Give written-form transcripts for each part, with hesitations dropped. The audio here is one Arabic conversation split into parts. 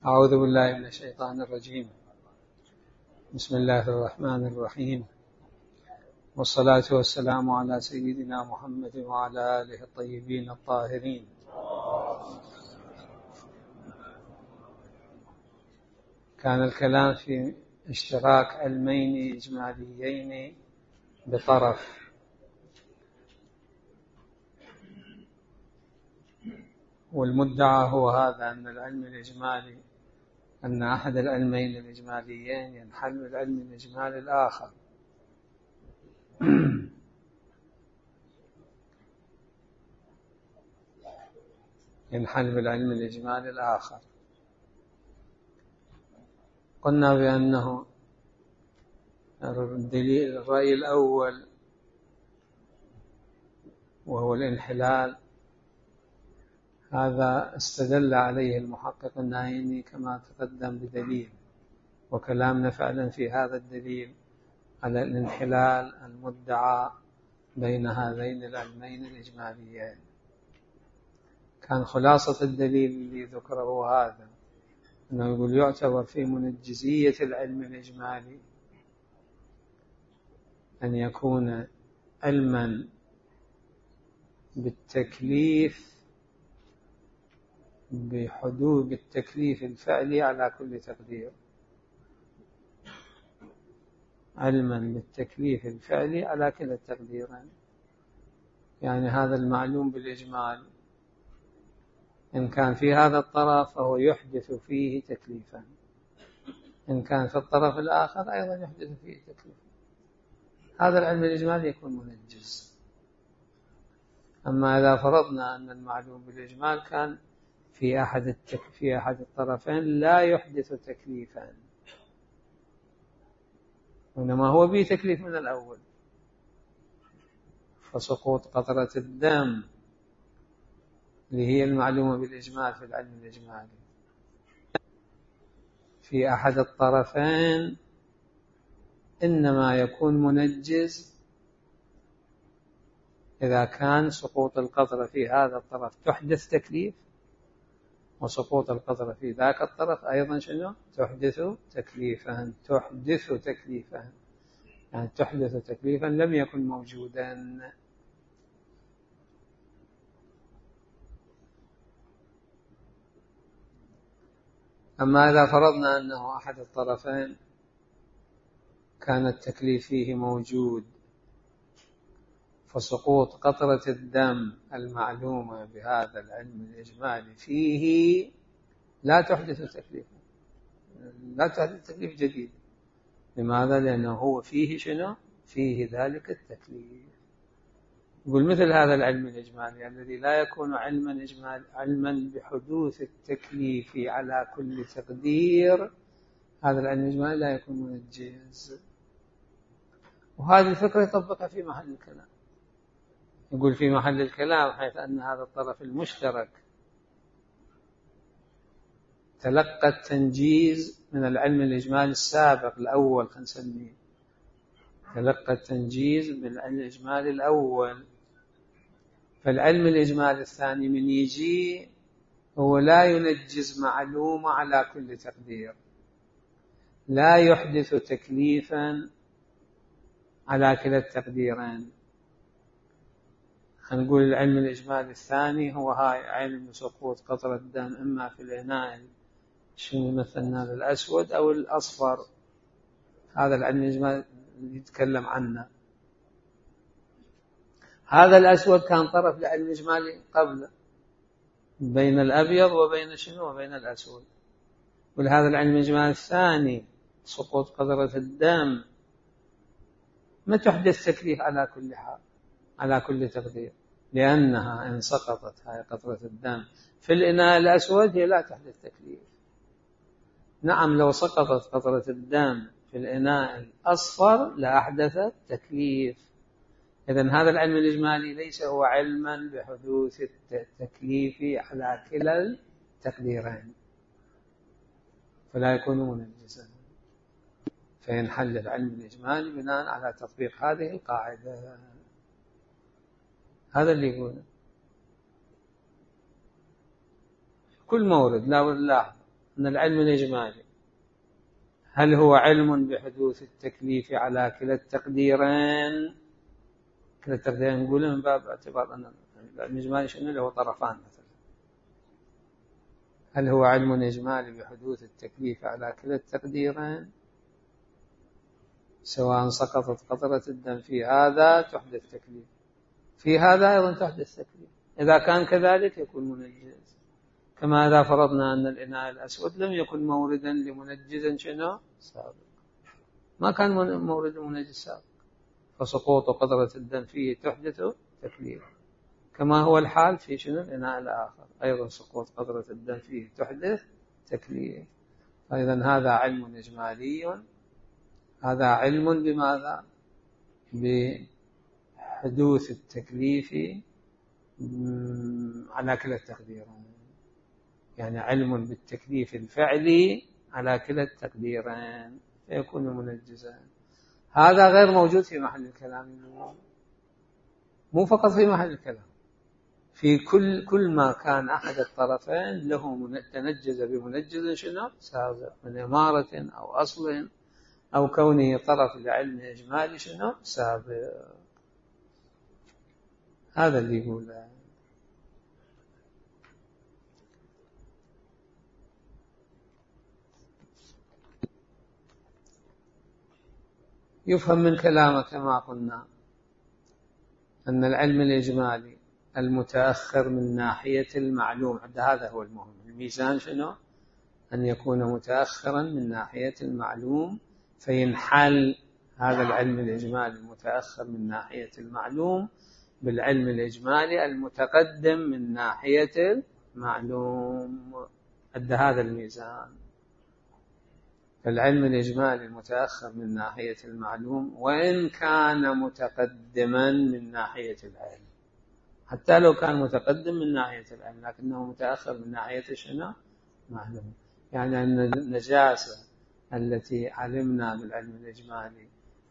أعوذ بالله من الشيطان الرجيم. بسم الله الرحمن الرحيم، والصلاة والسلام على سيدنا محمد وعلى آله الطيبين الطاهرين. كان الكلام في اشتراك علمين إجماليين بطرف، والمدعى هو هذا، أن العلم الإجمالي، أن أحد العلمين الإجماليين ينحل بالعلم الإجمالي الآخر. ينحل بالعلم الإجمالي الآخر. قلنا بأنه الرأي الأول وهو الانحلال، هذا استدل عليه المحقق النايني كما تقدم بدليل، وكلامنا فعلا في هذا الدليل على الانحلال المدعى بين هذين العلمين الإجماليين. كان خلاصة الدليل اللي ذكره هذا أنه يقول يعتبر في منجزية العلم الإجمالي أن يكون علما بالتكليف، بحدود التكليف الفعلي على كل تقدير، علما بالتكليف الفعلي على كلا التقديرين. يعني هذا المعلوم بالإجمال إن كان في هذا الطرف فهو يحدث فيه تكليفا، إن كان في الطرف الآخر أيضا يحدث فيه تكليفا. هذا العلم الإجمالي يكون منجز. أما إذا فرضنا أن المعلوم بالإجمال كان في أحد الطرفين لا يحدث تكليفا، وإنما هو به تكليف من الأول، فسقوط قطرة الدم اللي هي المعلومة بالإجمال في العلم الإجمالي في أحد الطرفين إنما يكون منجز إذا كان سقوط القطرة في هذا الطرف تحدث تكليف، وسقوط القطرة في ذاك الطرف أيضا شنو؟ تحدث تكليفا. يعني تحدث تكليفا لم يكن موجودا. أما إذا فرضنا أنه أحد الطرفين كان التكليف فيه موجود، فسقوط قطرة الدم المعلومة بهذا العلم الإجمالي فيه لا تحدث تكليفا، لا تحدث تكليف جديد. لماذا؟ لأنه هو فيه شنو؟ فيه ذلك التكليف. يقول مثل هذا العلم الإجمالي الذي لا يكون علما بحدوث التكليف على كل تقدير، هذا العلم الإجمالي لا يكون منجز. وهذه الفكرة يطبقها في محل الكلام. يقول في محل الكلام حيث أن هذا الطرف المشترك تلقى التنجيز من العلم الإجمالي السابق الأول، خلينا نسميه تلقى التنجيز بالعلم الإجمالي الأول، فالعلم الإجمالي الثاني من يجي هو لا ينجز معلومة على كل تقدير، لا يحدث تكليفا على كلا التقديرين. نقول العلم الإجمالي الثاني هو هاي علم سقوط قطرة الدم إما في الإناء شنو مثلنا الأسود أو الأصفر. هذا العلم الإجمالي اللي يتكلم عنه. هذا الأسود كان طرف لعلم الإجمالي قبل، بين الأبيض وبين شنو وبين الأسود. ولهذا العلم الإجمالي الثاني سقوط قطرة الدم ما تحدث تكليف على كل حال على كل تقدير، لأنها إن سقطت هاي قطرة الدم في الإناء الأسود هي لا تحدث تكليف. نعم لو سقطت قطرة الدم في الإناء الأصفر لأحدثت تكليف. إذن هذا العلم الإجمالي ليس هو علما بحدوث التكليف على كلا التقديرين، فلا يكون منجزا، فينحل العلم الإجمالي بناء على تطبيق هذه القاعدة. هذا اللي يقوله كل مورد. لا لاحظ أن العلم الإجمالي هل هو علم بحدوث التكليف على كلا التقديرين؟ كلا التقديرين نقول من باب اعتبار أن العلم الإجمالي شنو له طرفان مثلا. هل هو علم إجمالي بحدوث التكليف على كلا التقديرين سواء سقطت قطرة الدم في هذا تحدث تكليف، في هذا أيضا تحدث تكليف. إذا كان كذلك يكون منجز، كما إذا فرضنا أن الإناء الأسود لم يكن موردا لمنجز شنو سابق، ما كان مورد منجز سابق، فسقوط قطرة الدم فيه تحدث تكليف، كما هو الحال في شنو الإناء الآخر أيضا سقوط قطرة الدم فيه تحدث تكليف. فإذا هذا علم إجمالي، هذا علم بماذا؟ بحدوث التكليف على كلا التقديرين، يعني علم بالتكليف الفعلي على كلا التقديرين فيكون منجزا. هذا غير موجود في محل الكلام، مو فقط في محل الكلام، في كل ما كان أحد الطرفين له تنجز بمنجز شنو سابق من إمارة أو أصل أو كونه طرف لعلم إجمالي شنو سابق. هذا اللي يقوله. يفهم من كلامه كما قلنا أن العلم الإجمالي المتأخر من ناحية المعلوم، هذا هو المهم، الميزان شنو؟ أن يكون متأخرا من ناحية المعلوم، فينحل هذا العلم الإجمالي المتأخر من ناحية المعلوم بالعلم الإجمالي المتقدم من ناحية المعلوم، أدى هذا الميزان. فالعلم الإجمالي المتأخر من ناحية المعلوم وإن كان متقدما من ناحية العلم، حتى لو كان متقدم من ناحية العلم لكنه متأخر من ناحية شنو؟ معلوم. يعني أن النجاسة التي علمنا بالعلم الإجمالي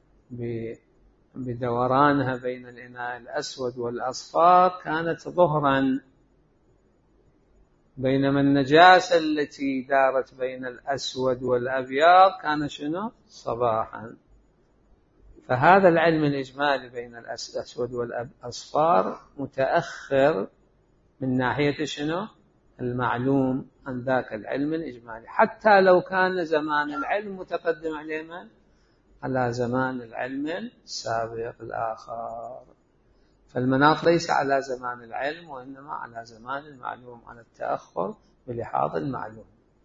بدورانها بين الإناء الأسود والأصفار كانت ظهرا، بينما النجاسة التي دارت بين الأسود والأبيض كان شنو؟ صباحا. فهذا العلم الإجمالي بين الأسود والأصفار متأخر من ناحية شنو؟ المعلوم عن ذاك العلم الإجمالي، حتى لو كان زمان العلم متقدم عليه على زمان العلم السابق الآخر. فالمناط ليس على زمان العلم وإنما على زمان المعلوم، على التأخر بلحاظ المعلوم.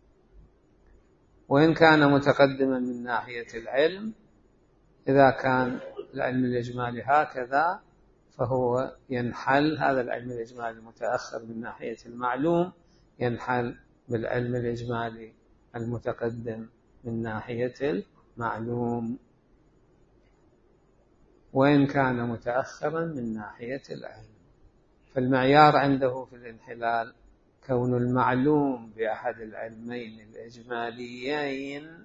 وإن كان متقدما من ناحية العلم، إذا كان العلم الإجمالي هكذا فهو ينحل، هذا العلم الإجمالي المتأخر من ناحية المعلوم ينحل بالعلم الإجمالي المتقدم من ناحية المعلوم، وإن كان متأخرا من ناحية العلم. فالمعيار عنده في الانحلال كون المعلوم بأحد العلمين الإجماليين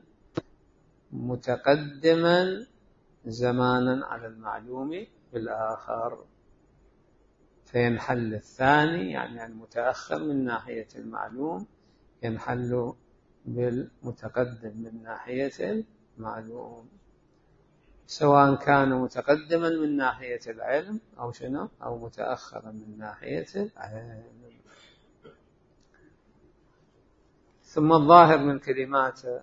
متقدما زمانا على المعلوم بالآخر، فينحل الثاني يعني المتأخر من ناحية المعلوم ينحل بالمتقدم من ناحية المعلوم، سواء كان متقدما من ناحية العلم أو شنو أو متأخرا من ناحية العلم. ثم الظاهر من كلماته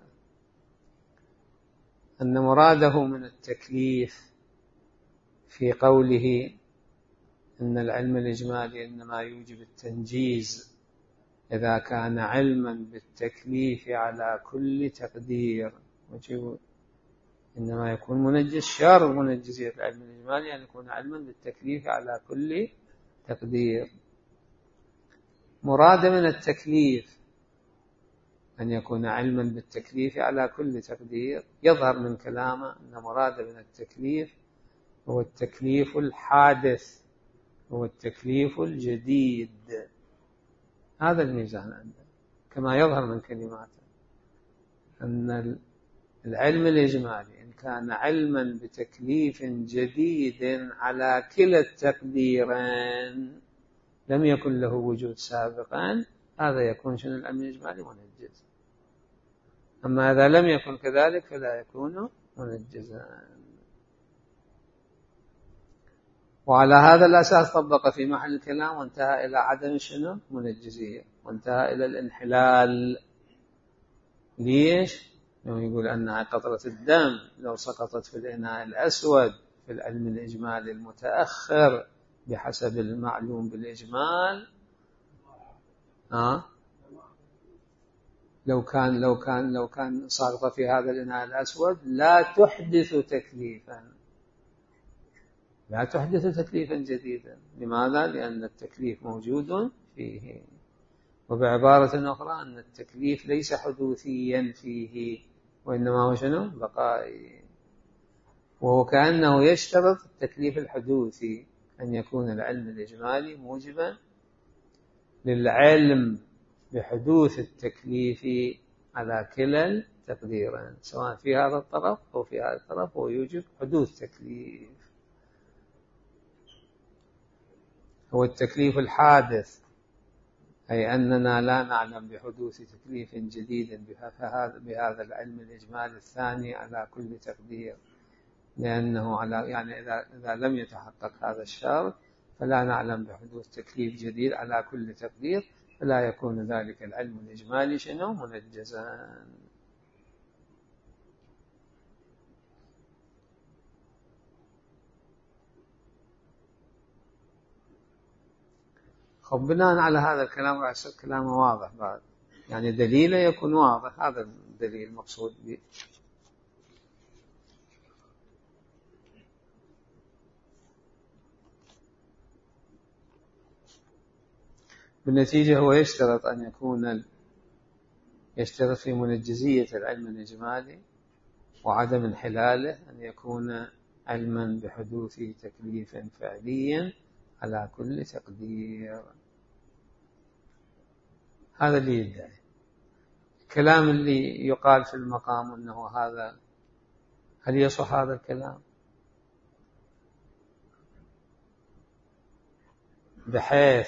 أن مراده من التكليف في قوله إن العلم الإجمالي إنما يوجب التنجيز إذا كان علما بالتكليف على كل تقدير، إنما يكون منجز شر منجزية العلم الإجمالي أن يكون علما بالتكليف على كل تقدير. مراد من التكليف أن يكون علما بالتكليف على كل تقدير، يظهر من كلامه أن مراد من التكليف هو التكليف الحادث، هو التكليف الجديد. هذا الميزان عنده كما يظهر من كلماته، أن العلم الإجمالي إن كان علما بتكليف جديد على كلا التقديرين لم يكن له وجود سابقا، هذا يكون شنو العلم الإجمالي منجز. أما إذا لم يكن كذلك فلا يكون منجزا. وعلى هذا الأساس طبق في محل الكلام وانتهى إلى عدم شنو منجزية، وانتهى إلى الانحلال. ليش؟ يقول أنها قطرة الدم لو سقطت في الإناء الأسود في العلم الإجمالي المتأخر بحسب المعلوم بالإجمال، لو كان ساقطة في هذا الإناء الأسود لا تحدث تكليفا جديدا. لماذا؟ لأن التكليف موجود فيه. وبعبارة أخرى أن التكليف ليس حدوثيا فيه، وإنما هو شنو؟ بقائي. وهو كأنه يشترط التكليف الحدوثي أن يكون العلم الإجمالي موجبا للعلم بحدوث التكليف على كلا التقديرين، سواء في هذا الطرف أو في هذا الطرف، هو يوجب حدوث تكليف. هو التكليف الحادث، أي أننا لا نعلم بحدوث تكليف جديد بهذا العلم الإجمالي الثاني على كل تقدير، لأنه يعني إذا لم يتحقق هذا الشرط فلا نعلم بحدوث تكليف جديد على كل تقدير، فلا يكون ذلك العلم الإجمالي شنو؟ منجزا. بناء على هذا الكلام راح يصير كلامه واضح بعد، يعني دليله يكون واضح. هذا الدليل المقصود به. بالنتيجة هو يشترط في منجزية العلم الإجمالي وعدم انحلاله أن يكون علما بحدوث تكليف فعلي على كل تقدير. هذا اللي يدعي. الكلام اللي يقال في المقام أنه هذا، هل يصح هذا الكلام؟ بحيث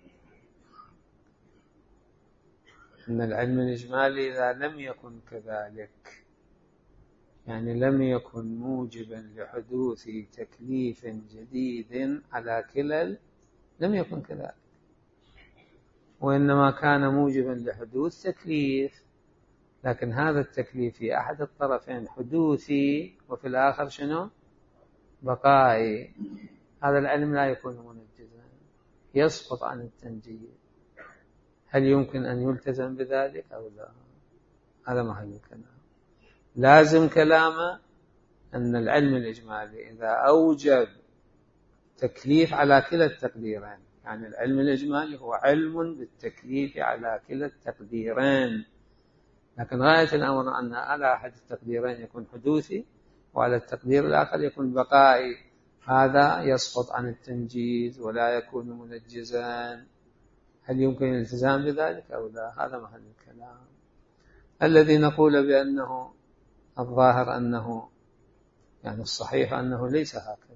أن العلم الإجمالي إذا لم يكن كذلك، يعني لم يكن موجبا لحدوث تكليف جديد على كلا، لم يكن كذلك، وإنما كان موجبا لحدوث تكليف، لكن هذا التكليف في أحد الطرفين حدوثي وفي الآخر شنو؟ بقائي. هذا العلم لا يكون منجزا، يسقط عن التنجيز. هل يمكن أن يلتزم بذلك أو لا؟ هذا محل الكلام. لازم كلامه أن العلم الإجمالي إذا أوجب تكليف على كلا التقديرين، يعني العلم الإجمالي هو علم بالتكليف على كلا التقديرين، لكن غاية الأمر أن على أحد التقديرين يكون حدوثي وعلى التقدير الآخر يكون بقائي. هذا يسقط عن التنجيز ولا يكون منجزا. هل يمكن الالتزام بذلك أو لا؟ هذا محل الكلام. الذي نقول بأنه الظاهر أنه يعني الصحيح أنه ليس هكذا.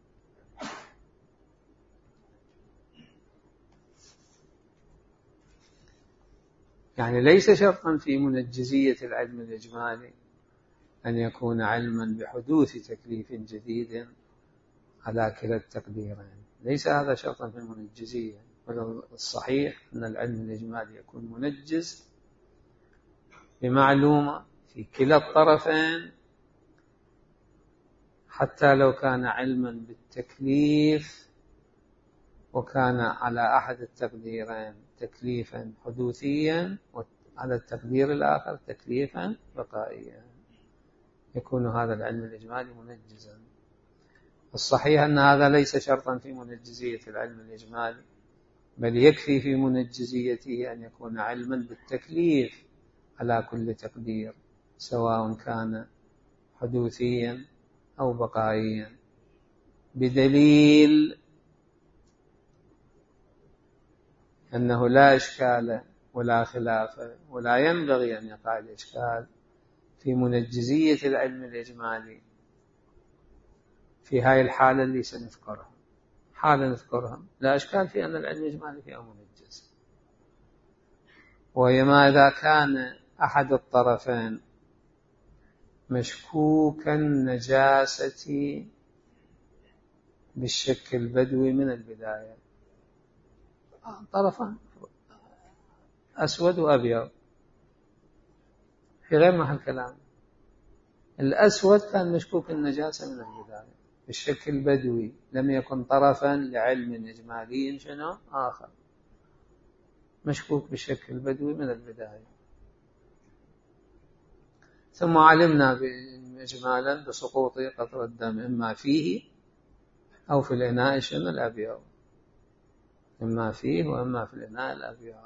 يعني ليس شرطا في منجزية العلم الإجمالي أن يكون علما بحدوث تكليف جديد على كلا التقديرين، ليس هذا شرطا في المنجزية، بل الصحيح أن العلم الإجمالي يكون منجز بمعلومة في كلا الطرفين، حتى لو كان علما بالتكليف وكان على أحد التقديرين تكليفا حدوثيا وعلى التقدير الآخر تكليفا بقائيا، يكون هذا العلم الإجمالي منجزا. الصحيح أن هذا ليس شرطا في منجزية العلم الإجمالي، بل يكفي في منجزيته أن يكون علما بالتكليف على كل تقدير، سواء كان حدوثيا أو بقائيا، بدليل أنه لا إشكال ولا خلاف ولا ينبغي أن يقع الإشكال في منجزية العلم الإجمالي في هاي الحالة اللي سنذكرها. حالة نذكرها لا إشكال في أن العلم الإجمالي فيها منجز، وما إذا كان أحد الطرفين مشكوك النجاسة بالشك البدوي من البداية، طرفان أسود وأبيض في غير محل كلام. الأسود كان مشكوك النجاسة من البداية بالشك البدوي، لم يكن طرفا لعلم إجمالي شنو آخر، مشكوك بالشك البدوي من البداية. ثم علمنا إجمالا بسقوط قطرة الدم إما فيه أو في الإناء شنو الأبيض، إما فيه وإما في الإناء الأبيض.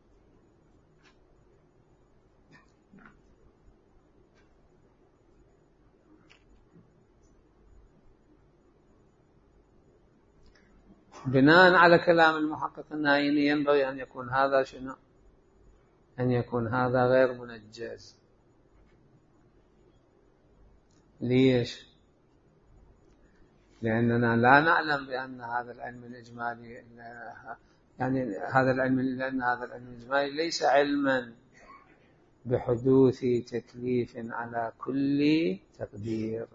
بناء على كلام المحقق النايني ينبغي أن يكون هذا شنو؟ أن يكون هذا غير منجز. ليش؟ لأننا لا نعلم بأن هذا العلم الإجمالي، يعني هذا العلم، لأن هذا العلم الإجمالي ليس علما بحدوث تكليف على كل تقدير،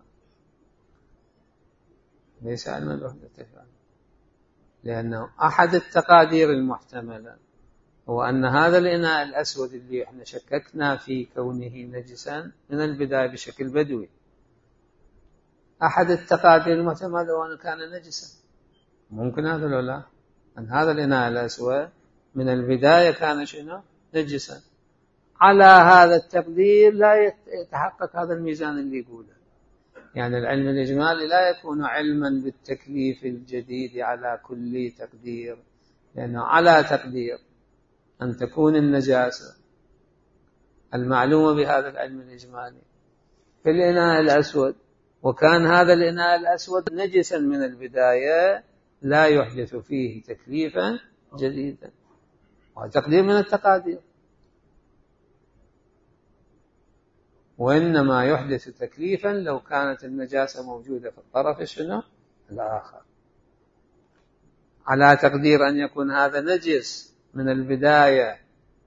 ليس علما بحدوث تكليف، لأنه أحد التقادير المحتملة هو أن هذا الإناء الأسود اللي احنا شككنا في كونه نجسا من البداية بشكل بدوي، أحد التقادير المحتملة هو أنه كان نجسا. ممكن هذا لو لا، أن هذا الإناء الأسود من البداية كان شنو؟ نجسا. على هذا التقدير لا يتحقق هذا الميزان اللي يقوله، يعني العلم الإجمالي لا يكون علما بالتكليف الجديد على كل تقدير، لأنه على تقدير أن تكون النجاسة المعلومة بهذا العلم الإجمالي في الإناء الأسود، وكان هذا الإناء الأسود نجسا من البداية، لا يحدث فيه تكليفا جديدا، وتقدير من التقادير، وإنما يحدث تكليفا لو كانت النجاسة موجودة في الطرف شنو الآخر، على تقدير أن يكون هذا نجس من البداية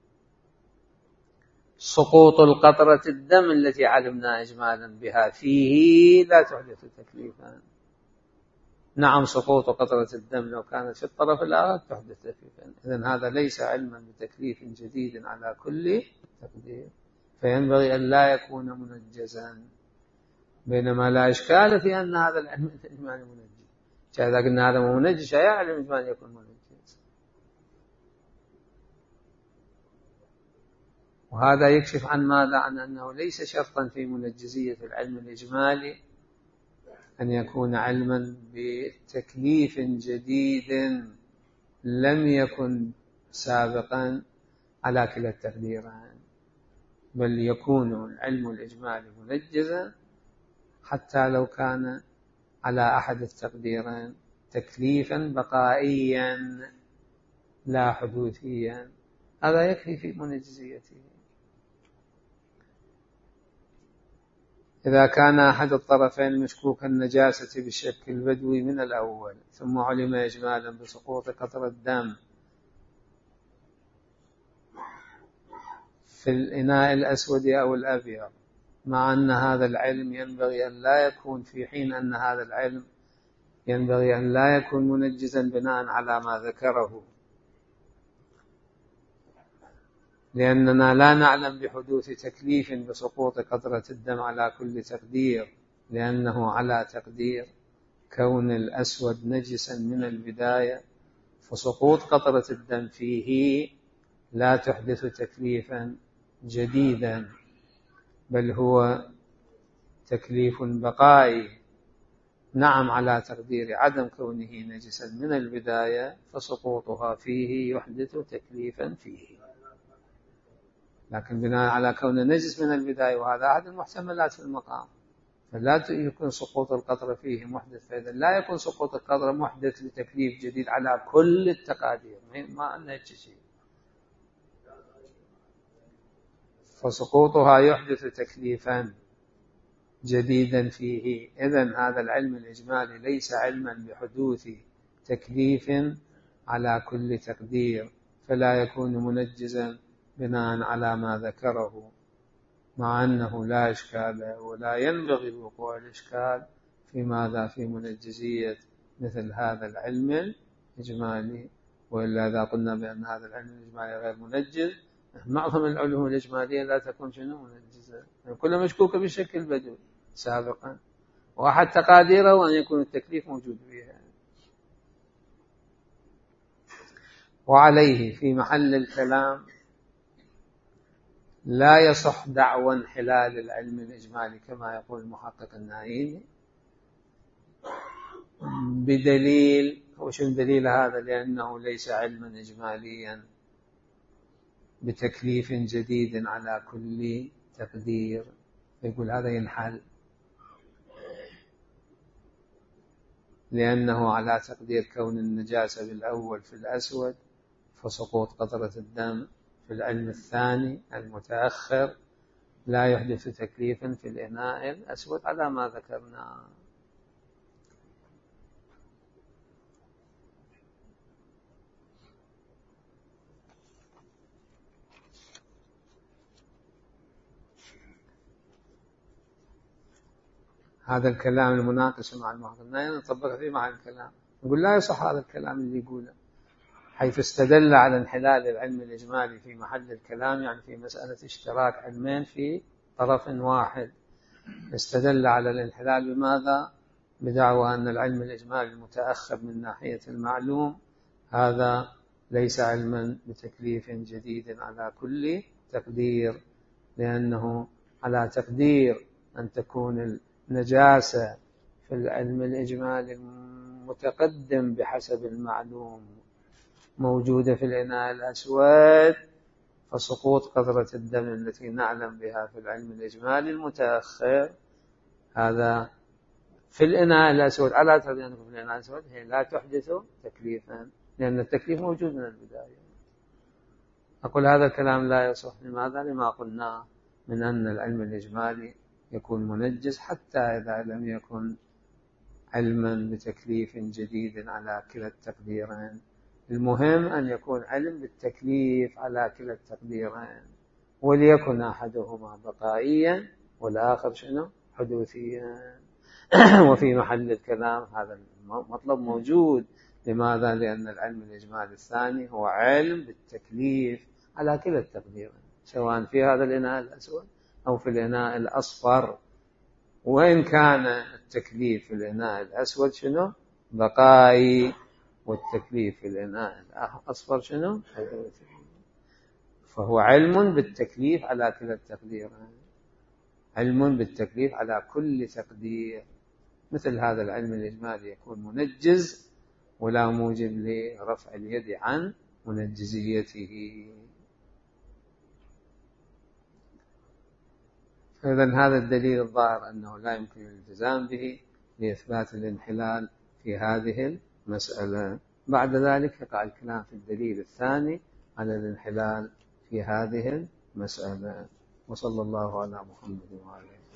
سقوط القطرة الدم التي علمنا إجمالا بها فيه لا تحدث تكليفا. نعم سقوط قطرة الدم لو كانت في الطرف الآخر تحدث تكليفا، إذن هذا ليس علما بتكليف جديد على كل تقدير، فينبغي أن لا يكون منجزا، بينما لا إشكال في أن هذا العلم الإجمالي منجز. إذا قلنا هذا مو منجز أي علم الإجمالي يكون منجز، وهذا يكشف عن ماذا؟ عن أنه ليس شرطا في منجزية العلم الإجمالي أن يكون علما بتكليف جديد لم يكن سابقا على كلا التقديرين، بل يكون العلم الإجمالي منجزا حتى لو كان على أحد التقديرين تكليفا بقائيا لا حدوثيا، هذا يكفي في منجزيته. إذا كان أحد الطرفين مشكوك النجاسة بالشك البدوي من الأول، ثم علم إجمالا بسقوط قطرة الدم في الإناء الأسود أو الأبيض، مع أن هذا العلم ينبغي أن لا يكون في حين أن هذا العلم ينبغي أن لا يكون منجزا بناء على ما ذكره، لأننا لا نعلم بحدوث تكليف بسقوط قطرة الدم على كل تقدير، لأنه على تقدير كون الأسود نجسا من البداية، فسقوط قطرة الدم فيه لا تحدث تكليفا جديدا، بل هو تكليف بقائي. نعم على تقدير عدم كونه نجسا من البداية فسقوطها فيه يحدث تكليفا فيه، لكن بناء على كونه نجس من البداية وهذا أحد المحتملات في المقام، فلا يكون سقوط القطرة فيه محدث، فإذا لا يكون سقوط القطرة محدث لتكليف جديد على كل التقادير، ما أنه شيء، فسقوطها يحدث تكليفا جديدا فيه. إذن هذا العلم الإجمالي ليس علما بحدوث تكليف على كل تقدير، فلا يكون منجزا بناء على ما ذكره. مع أنه لا إشكال ولا ينبغي وقوع الإشكال في ماذا؟ في منجزية مثل هذا العلم الإجمالي. وإلا إذا قلنا بأن هذا العلم الإجمالي غير منجز، معظم العلوم الإجمالية لا تكون شنو منجزة، يعني كلها مشكوكة بشكل بدو سابقا، وأحد تقاديره أن يكون التكليف موجود فيها. وعليه في محل الكلام لا يصح دعوى انحلال العلم الإجمالي كما يقول المحقق النائيني بدليل. وش الدليل هذا؟ لأنه ليس علما إجماليا بتكليف جديد على كل تقدير، يقول هذا ينحل لأنه على تقدير كون النجاسة بالأول في الأسود فسقوط قطرة الدم في العلم الثاني المتأخر لا يحدث تكليفا في الإناء الأسود على ما ذكرنا. هذا الكلام المناقش مع المحققين نطبق فيه مع الكلام، نقول لا يصح هذا الكلام اللي يقوله، حيث استدل على انحلال العلم الإجمالي في محل الكلام، يعني في مسألة اشتراك علمين في طرف واحد، استدل على الانحلال بماذا؟ بدعوى أن العلم الإجمالي المتأخر من ناحية المعلوم هذا ليس علما بتكليف جديد على كل تقدير، لأنه على تقدير أن تكون النجاسة في العلم الإجمالي المتقدم بحسب المعلوم موجودة في الإناء الأسود، فسقوط قطرة الدم التي نعلم بها في العلم الإجمالي المتأخر هذا في الإناء الأسود على تقدير أنه في الإناء الأسود هي لا تحدث تكليفا، لأن التكليف موجود من البداية. أقول هذا الكلام لا يصح. لماذا؟ لما قلنا من أن العلم الإجمالي يكون منجز حتى إذا لم يكن علما بتكليف جديد على كلا التقديرين. المهم أن يكون علم بالتكليف على كلا التقديرين، وليكن أحدهما بقائيا والآخر شنو؟ حدوثيا. وفي محل الكلام هذا المطلب موجود. لماذا؟ لأن العلم الإجمالي الثاني هو علم بالتكليف على كلا التقديرين، سواء في هذا الإناء الأسود أو في الإناء الأصفر، وإن كان التكليف في الإناء الأسود شنو؟ بقائي، والتكليف في الإناء الأصفر شنو؟ حدوثي. فهو علم بالتكليف على كلا التقديرين، علم بالتكليف على كل تقدير. مثل هذا العلم الإجمالي يكون منجز ولا موجب لرفع اليد عن منجزيته. إذن هذا الدليل الظاهر أنه لا يمكن الالتزام به لإثبات الانحلال في هذه المسألة. بعد ذلك يقع الكلام في الدليل الثاني على الانحلال في هذه المسألة. وصلى الله على محمد وعلى آله.